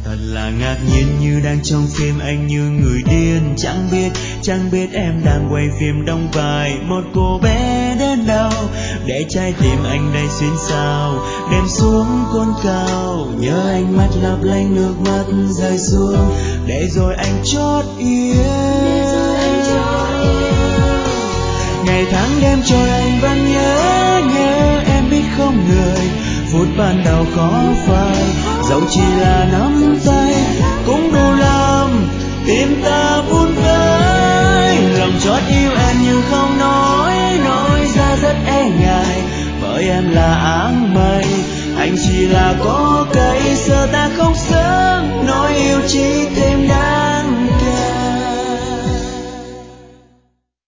Thật là ngạc nhiên như đang trong phim, anh như người điên. Chẳng biết em đang quay phim đóng vai một cô bé đến đâu, để trái tim anh đây xuyên sao đêm xuống cồn cao. Nhớ ánh mắt lấp lánh nước mắt rơi xuống, để rồi anh chót yêu. Ngày tháng đêm trôi anh vẫn nhớ em biết không người. Phút ban đầu khó phai, dẫu chỉ là nắm tay cũng đủ làm tim ta